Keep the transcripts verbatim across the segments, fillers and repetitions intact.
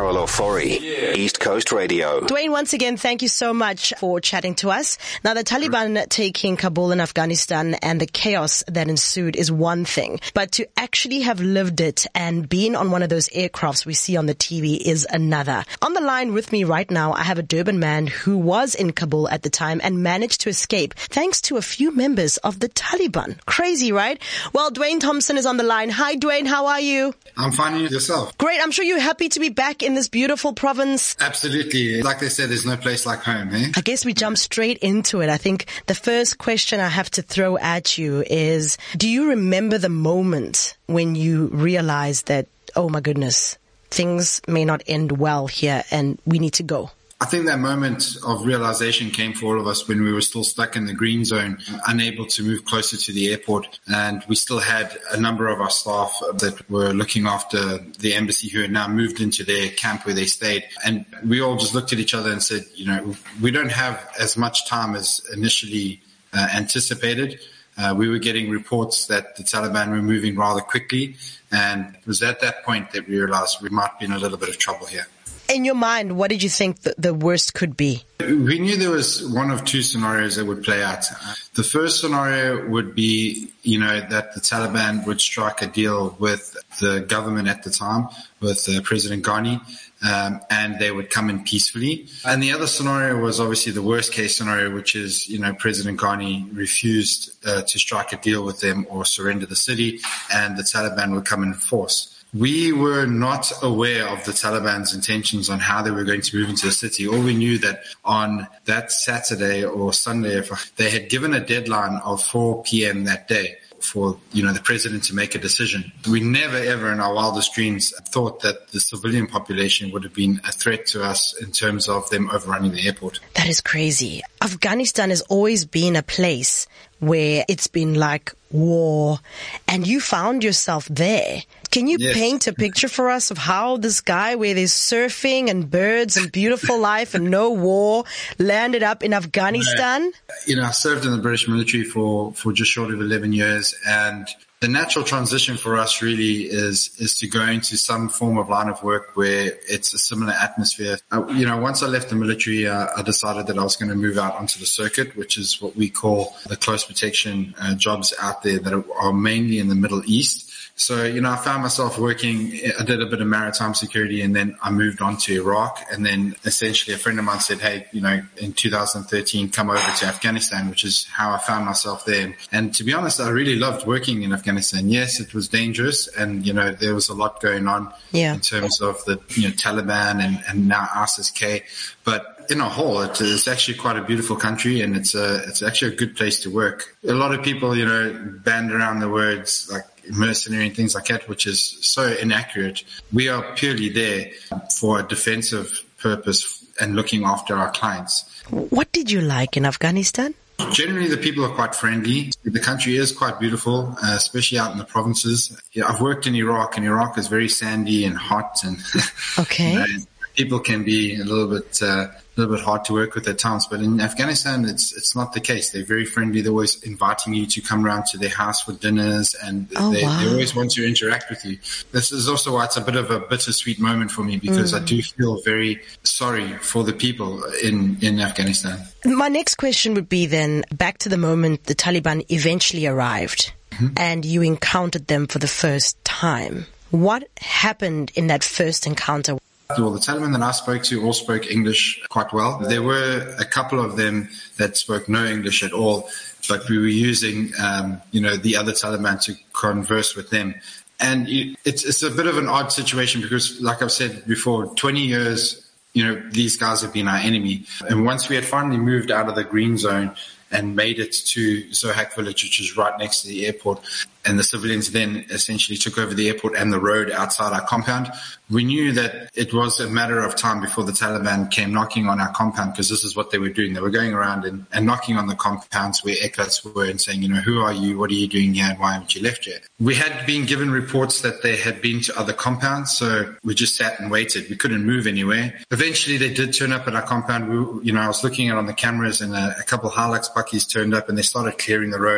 Carol Ofori, yeah. East Coast Radio. Dwayne, once again, thank you so much for chatting to us. Now, the Taliban taking Kabul in Afghanistan and the chaos that ensued is one thing, but to actually have lived it and been on one of those aircrafts we see on the T V is another. On the line with me right now, I have a Durban man who was in Kabul at the time and managed to escape thanks to a few members of the Taliban. Crazy, right? Well, Dwayne Thompson is on the line. Hi, Dwayne. How are you? I'm fine. Yourself? Great. I'm sure you're happy to be back in this beautiful province. Absolutely. Like they said, there's no place like home, eh? I guess we jump straight into it. I think the first question I have to throw at you is, do you remember the moment when you realized that, oh my goodness, things may not end well here and we need to go? I think that moment of realization came for all of us when we were still stuck in the green zone, unable to move closer to the airport. And we still had a number of our staff that were looking after the embassy who had now moved into their camp where they stayed. And we all just looked at each other and said, you know, we don't have as much time as initially uh, anticipated. Uh, we were getting reports that the Taliban were moving rather quickly. And it was at that point that we realized we might be in a little bit of trouble here. In your mind, what did you think the, the worst could be? We knew there was one of two scenarios that would play out. The first scenario would be, you know, that the Taliban would strike a deal with the government at the time, with uh, President Ghani, um, and they would come in peacefully. And the other scenario was obviously the worst case scenario, which is, you know, President Ghani refused uh, to strike a deal with them or surrender the city, and the Taliban would come in force. We were not aware of the Taliban's intentions on how they were going to move into the city. All we knew that on that Saturday or Sunday, if they had given a deadline of four p.m. that day for, you know, the president to make a decision. We never ever in our wildest dreams thought that the civilian population would have been a threat to us in terms of them overrunning the airport. That is crazy. Afghanistan has always been a place where it's been like war, and you found yourself there. Can you yes. paint a picture for us of how this guy, where there's surfing and birds and beautiful life and no war, landed up in Afghanistan? You know, I served in the British military for, for just short of eleven years, and the natural transition for us really is is to go into some form of line of work where it's a similar atmosphere. Uh, you know, once I left the military, uh, I decided that I was going to move out onto the circuit, which is what we call the close protection uh, jobs out there that are, are mainly in the Middle East. So, you know, I found myself working, I did a bit of maritime security, and then I moved on to Iraq. And then essentially a friend of mine said, hey, you know, in two thousand thirteen, come over to Afghanistan, which is how I found myself there. And to be honest, I really loved working in Afghanistan. Yes, it was dangerous, and, you know, there was a lot going on yeah. in terms of the, you know, Taliban and, and now ISIS-K. But in a whole, it's actually quite a beautiful country, and it's a, it's actually a good place to work. A lot of people, you know, band around the words like mercenary and things like that, which is so inaccurate. We are purely there for a defensive purpose and looking after our clients. What did you like in Afghanistan? Generally, the people are quite friendly. The country is quite beautiful, uh, especially out in the provinces. Yeah, I've worked in Iraq, and Iraq is very sandy and hot, and okay. you know, people can be a little bit uh, a little bit hard to work with at times. But in Afghanistan, it's it's not the case. They're very friendly. They're always inviting you to come around to their house for dinners, and oh, they, wow. they always want to interact with you. This is also why it's a bit of a bittersweet moment for me, because mm. I do feel very sorry for the people in, in Afghanistan. My next question would be then back to the moment the Taliban eventually arrived mm-hmm. and you encountered them for the first time. What happened in that first encounter? Well, the Taliban that I spoke to all spoke English quite well. There were a couple of them that spoke no English at all, but we were using, um, you know, the other Taliban to converse with them. And it's, it's a bit of an odd situation because, like I've said before, twenty years, you know, these guys have been our enemy. And once we had finally moved out of the green zone and made it to Zohak village, which is right next to the airport, and the civilians then essentially took over the airport and the road outside our compound, we knew that it was a matter of time before the Taliban came knocking on our compound, because this is what they were doing. They were going around and, and knocking on the compounds where ECAs were and saying, you know, who are you? What are you doing here? And why haven't you left yet? We had been given reports that they had been to other compounds, so we just sat and waited. We couldn't move anywhere. Eventually they did turn up at our compound. We, you know, I was looking at on the cameras, and a, a couple of Hilux buckies turned up and they started clearing the road.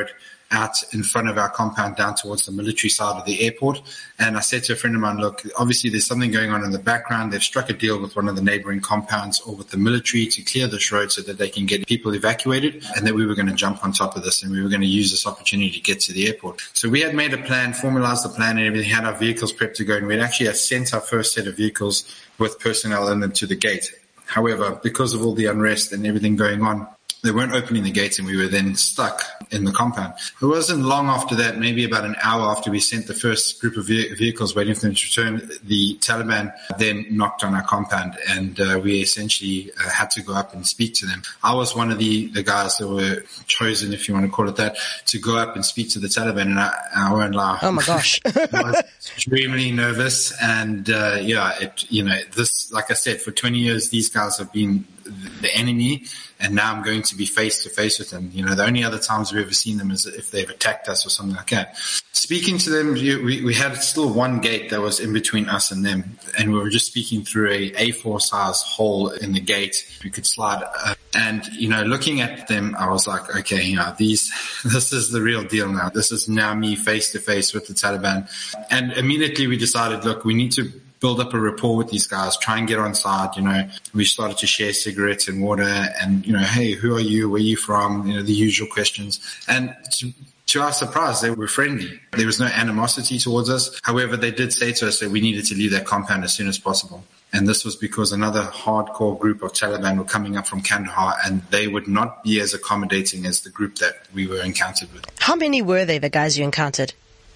out in front of our compound down towards the military side of the airport. And I said to a friend of mine, look, obviously there's something going on in the background. They've struck a deal with one of the neighboring compounds or with the military to clear this road so that they can get people evacuated, and that we were going to jump on top of this and we were going to use this opportunity to get to the airport. So we had made a plan, formalized the plan and everything, had our vehicles prepped to go, and we'd actually had sent our first set of vehicles with personnel in them to the gate. However, because of all the unrest and everything going on, they weren't opening the gates and we were then stuck in the compound. It wasn't long after that, maybe about an hour after we sent the first group of vehicles waiting for them to return, the Taliban then knocked on our compound, and uh, we essentially uh, had to go up and speak to them. I was one of the, the guys that were chosen, if you want to call it that, to go up and speak to the Taliban, and I, I won't lie. Oh my gosh. I was extremely nervous, and uh, yeah, it, you know, this, like I said, for twenty years, these guys have been the enemy, and now I'm going to be face to face with them. You know, the only other times we've ever seen them is if they've attacked us or something like that. Speaking to them, we, we had still one gate that was in between us and them, and we were just speaking through a A four size hole in the gate. We could slide. Uh, and, you know, looking at them, I was like, okay, you know, these, this is the real deal now. This is now me face to face with the Taliban. And immediately we decided, look, we need to build up a rapport with these guys, try and get on side. You know, we started to share cigarettes and water and, you know, hey, who are you? Where are you from? You know, the usual questions. And to, to our surprise, they were friendly. There was no animosity towards us. However, they did say to us that we needed to leave that compound as soon as possible. And this was because another hardcore group of Taliban were coming up from Kandahar, and they would not be as accommodating as the group that we were encountered with. How many were they, the guys you encountered?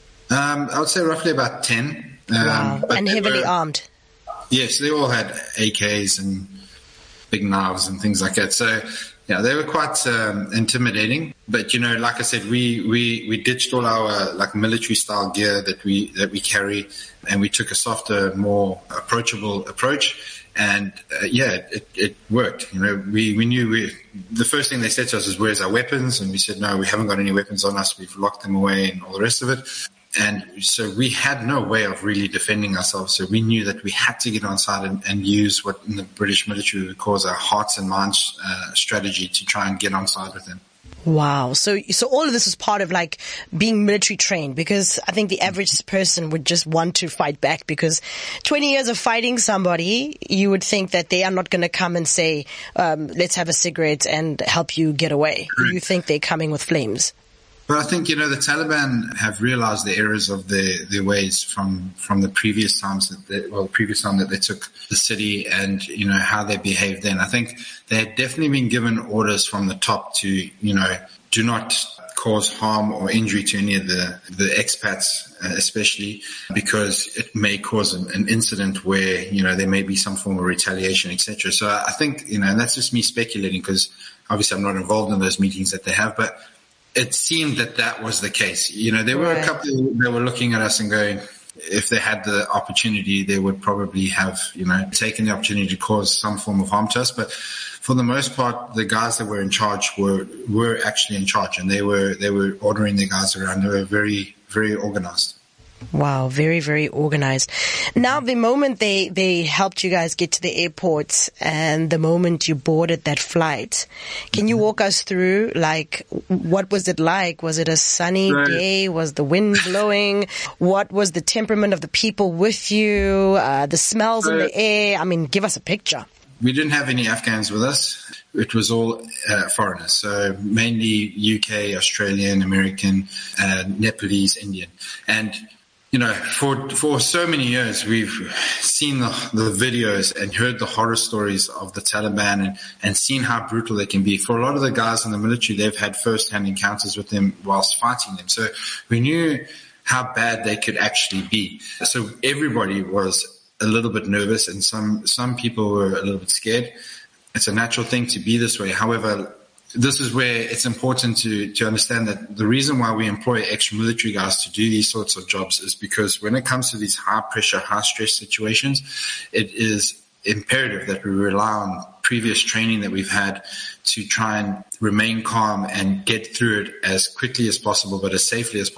Um, I would say roughly about ten. Um, wow. And heavily were, armed? Yes, they all had A Ks and big knives and things like that. So, yeah, they were quite um, intimidating. But, you know, like I said, we, we, we ditched all our like military style gear that we that we carry, and we took a softer, more approachable approach. And uh, yeah, it, it worked. You know, we, we knew we, the first thing they said to us is, where's our weapons? And we said, no, we haven't got any weapons on us. We've locked them away and all the rest of it. And so we had no way of really defending ourselves. So we knew that we had to get on side and, and use what in the British military would call our hearts and minds uh, strategy to try and get on side with them. Wow. So, so all of this is part of like being military trained, because I think the average person would just want to fight back, because twenty years of fighting somebody, you would think that they are not going to come and say, um, let's have a cigarette and help you get away. You think they're coming with flames. But I think, you know, the Taliban have realized the errors of their, their ways from, from the previous times that they, well, the previous time that they took the city, and, you know, how they behaved then. I think they had definitely been given orders from the top to, you know, do not cause harm or injury to any of the, the expats, uh, especially because it may cause an, an incident where, you know, there may be some form of retaliation, et cetera. So I think, you know, and that's just me speculating, because obviously I'm not involved in those meetings that they have, but it seemed that that was the case. You know, there were right. a couple that were looking at us and going, if they had the opportunity, they would probably have, you know, taken the opportunity to cause some form of harm to us. But for the most part, the guys that were in charge were, were actually in charge, and they were, they were ordering the guys around. They were very, very organized. Wow, very, very organized. Now, the moment they, they helped you guys get to the airport and the moment you boarded that flight, can you walk us through, like, what was it like? Was it a sunny right. day? Was the wind blowing? What was the temperament of the people with you? Uh, the smells right. in the air? I mean, give us a picture. We didn't have any Afghans with us. It was all uh, foreigners, so mainly U K, Australian, American, uh, Nepalese, Indian. And you know, for for so many years, we've seen the, the videos and heard the horror stories of the Taliban, and, and seen how brutal they can be. For a lot of the guys in the military, they've had first-hand encounters with them whilst fighting them. So we knew how bad they could actually be. So everybody was a little bit nervous, and some some people were a little bit scared. It's a natural thing to be this way. However, this is where it's important to, to understand that the reason why we employ extra military guys to do these sorts of jobs is because when it comes to these high pressure, high stress situations, it is imperative that we rely on previous training that we've had to try and remain calm and get through it as quickly as possible, but as safely as possible.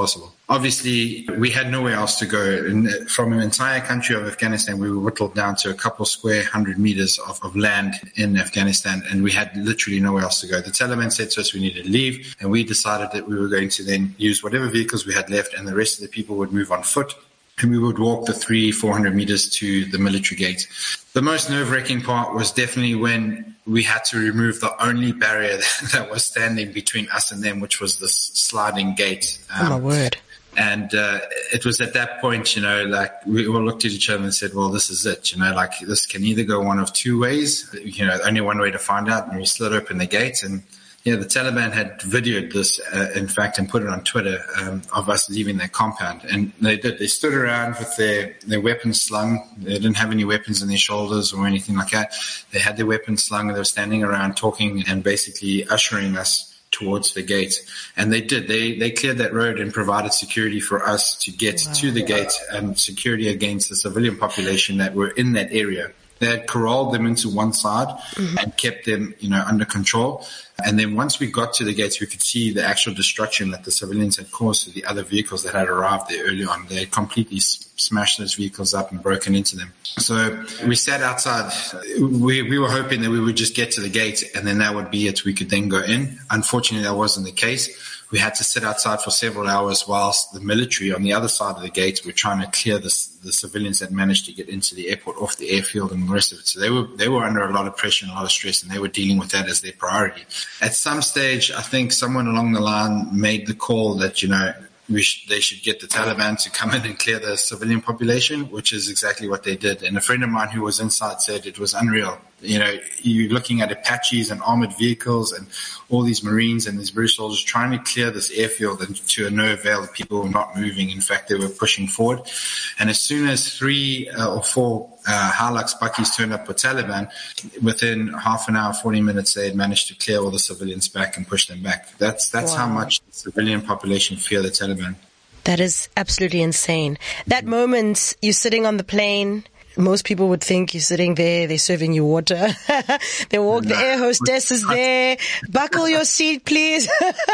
obviously we had nowhere else to go. And from an entire country of Afghanistan, we were whittled down to a couple square hundred meters of, of land in Afghanistan, and we had literally nowhere else to go. The Taliban said to us we needed to leave, and we decided that we were going to then use whatever vehicles we had left, and the rest of the people would move on foot, and we would walk the three, four hundred meters to the military gate. The most nerve-wracking part was definitely when we had to remove the only barrier that was standing between us and them, which was this sliding gate. Um, oh my word. And uh, it was at that point, you know, like we all looked at each other and said, well, this is it. You know, like this can either go one of two ways, you know, only one way to find out. And we slid open the gate, and yeah, the Taliban had videoed this, uh, in fact, and put it on Twitter, um, of us leaving their compound. And they did. They stood around with their, their weapons slung. They didn't have any weapons on their shoulders or anything like that. They had their weapons slung, and they were standing around talking and basically ushering us towards the gate. And they did. They they cleared that road and provided security for us to get wow. to the gate, and security against the civilian population that were in that area. They had corralled them into one side mm-hmm. and kept them, you know, under control. And then once we got to the gates, we could see the actual destruction that the civilians had caused to the other vehicles that had arrived there early on. They had completely smashed those vehicles up and broken into them. So we sat outside. We, we were hoping that we would just get to the gate and then that would be it. We could then go in. Unfortunately, that wasn't the case. We had to sit outside for several hours whilst the military on the other side of the gate were trying to clear the, the civilians that managed to get into the airport off the airfield and the rest of it. So they were they were under a lot of pressure and a lot of stress, and they were dealing with that as their priority. At some stage, I think someone along the line made the call that, you know, we sh- they should get the Taliban to come in and clear the civilian population, which is exactly what they did. And a friend of mine who was inside said it was unreal. You know, you're looking at Apaches and armored vehicles and all these Marines and these British soldiers trying to clear this airfield, and to no avail. People were not moving. In fact, they were pushing forward. And as soon as three uh, or four uh, Hilux Buckies turned up with Taliban, within half an hour, forty minutes, they had managed to clear all the civilians back and push them back. That's that's wow. how much the civilian population fear the Taliban. That is absolutely insane. That moment, you're sitting on the plane. Most people would think you're sitting there, they're serving you water. They walk, the air hostess is there. Buckle your seat, please.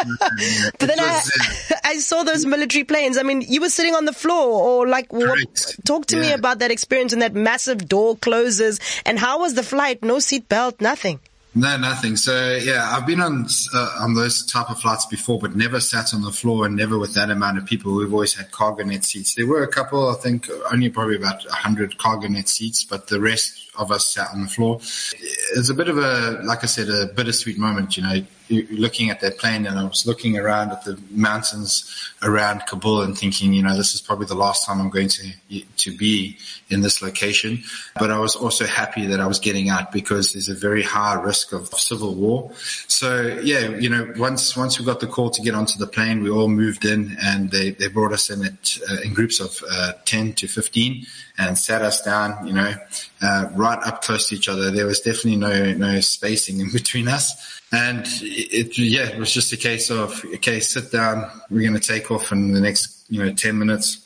But then I, I saw those military planes. I mean, you were sitting on the floor, or like, what, talk to yeah. me about that experience, and that massive door closes. And how was the flight? No seat belt, nothing. No, nothing. So yeah, I've been on uh, on those type of flights before, but never sat on the floor, and never with that amount of people. We've always had cargo net seats. There were a couple, I think, only probably about a hundred cargo net seats, but the rest of us sat on the floor. It's a bit of a, like I said, a bittersweet moment. You know, you're looking at that plane, and I was looking around at the mountains around Kabul and thinking, you know, this is probably the last time I'm going to to be in this location. But I was also happy that I was getting out, because there's a very high risk of civil war. So yeah, you know, once once we got the call to get onto the plane, we all moved in, and they they brought us in at uh, in groups of uh, ten to fifteen and sat us down, you know, uh, right up close to each other. There was definitely no no spacing in between us. And it, yeah, it was just a case of, okay, sit down. We're going to take off in the next, you know, ten minutes.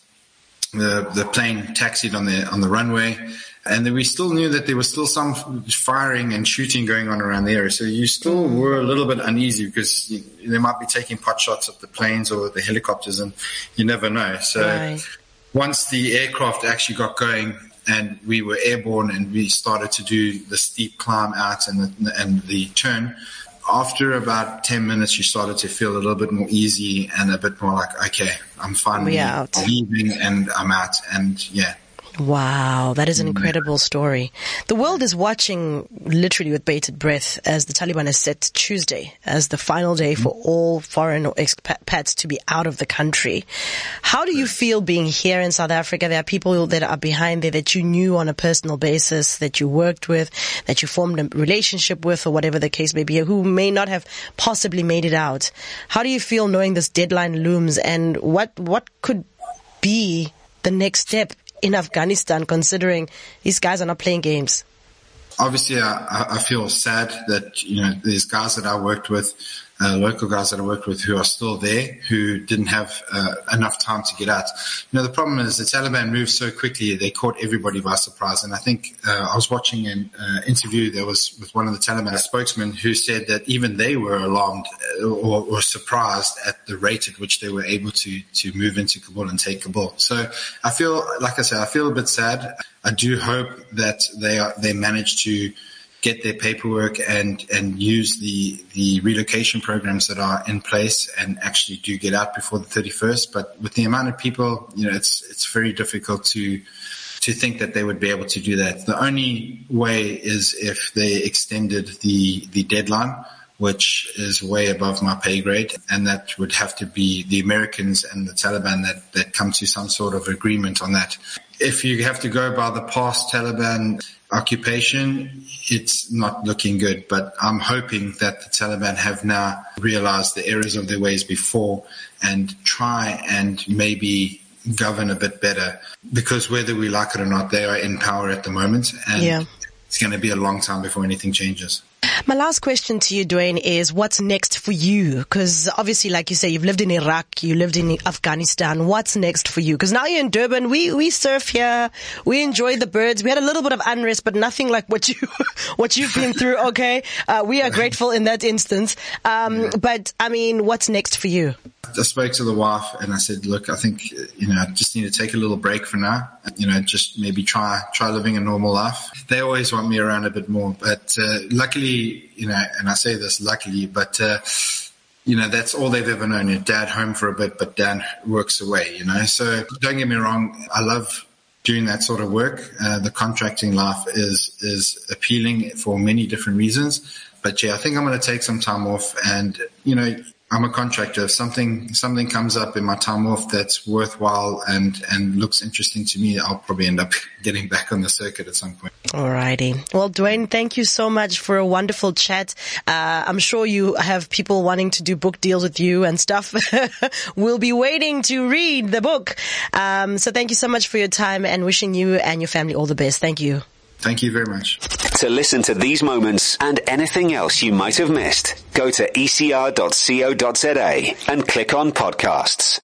The the plane taxied on the on the runway, and then we still knew that there was still some firing and shooting going on around the area. So you still were a little bit uneasy, because you, they might be taking pot shots at the planes or the helicopters, and you never know. So right. Once the aircraft actually got going, and we were airborne, and we started to do the steep climb out and the, and the turn, after about ten minutes, you started to feel a little bit more easy and a bit more like, okay, I'm finally leaving and I'm out. And yeah. Wow, that is an incredible story. The world is watching literally with bated breath as the Taliban has set Tuesday as the final day for all foreign expats to be out of the country. How do you feel being here in South Africa? There are people that are behind there that you knew on a personal basis, that you worked with, that you formed a relationship with, or whatever the case may be, who may not have possibly made it out. How do you feel knowing this deadline looms, and what what could be the next step in Afghanistan, considering these guys are not playing games? Obviously, I, I feel sad that, you know, these guys that I worked with, uh, local guys that I worked with who are still there, who didn't have uh, enough time to get out. You know, the problem is the Taliban moved so quickly, they caught everybody by surprise. And I think uh, I was watching an uh, interview that was with one of the Taliban spokesmen who said that even they were alarmed or, or surprised at the rate at which they were able to, to move into Kabul and take Kabul. So I feel, like I said, I feel a bit sad. I do hope that they are, they manage to get their paperwork and, and use the, the relocation programs that are in place and actually do get out before the thirty-first. But with the amount of people, you know, it's, it's very difficult to, to think that they would be able to do that. The only way is if they extended the, the deadline, which is way above my pay grade. And that would have to be the Americans and the Taliban that, that come to some sort of agreement on that. If you have to go by the past Taliban occupation, it's not looking good. But I'm hoping that the Taliban have now realized the errors of their ways before and try and maybe govern a bit better, because whether we like it or not, they are in power at the moment, and yeah. It's going to be a long time before anything changes. My last question to you, Dwayne, is what's next for you? Because obviously, like you say, you've lived in Iraq, you lived in Afghanistan. What's next for you? Because now you're in Durban. We we surf here. We enjoy the birds. We had a little bit of unrest, but nothing like what you what you've been through. Okay, uh, we are grateful in that instance. Um, but I mean, what's next for you? I spoke to the wife and I said, look, I think, you know, I just need to take a little break for now. You know, just maybe try, try living a normal life. They always want me around a bit more, but, uh, luckily, you know, and I say this luckily, but, uh, you know, that's all they've ever known. Your dad home for a bit, but dad works away, you know, so don't get me wrong. I love doing that sort of work. Uh, the contracting life is, is appealing for many different reasons, but yeah, I think I'm going to take some time off and, you know, I'm a contractor. If something, something comes up in my time off that's worthwhile and, and looks interesting to me, I'll probably end up getting back on the circuit at some point. Alrighty. Well, Dwayne, thank you so much for a wonderful chat. Uh, I'm sure you have people wanting to do book deals with you and stuff. We'll be waiting to read the book. Um, so thank you so much for your time and wishing you and your family all the best. Thank you. Thank you very much. To listen to these moments and anything else you might have missed, go to e c r dot co dot z a and click on podcasts.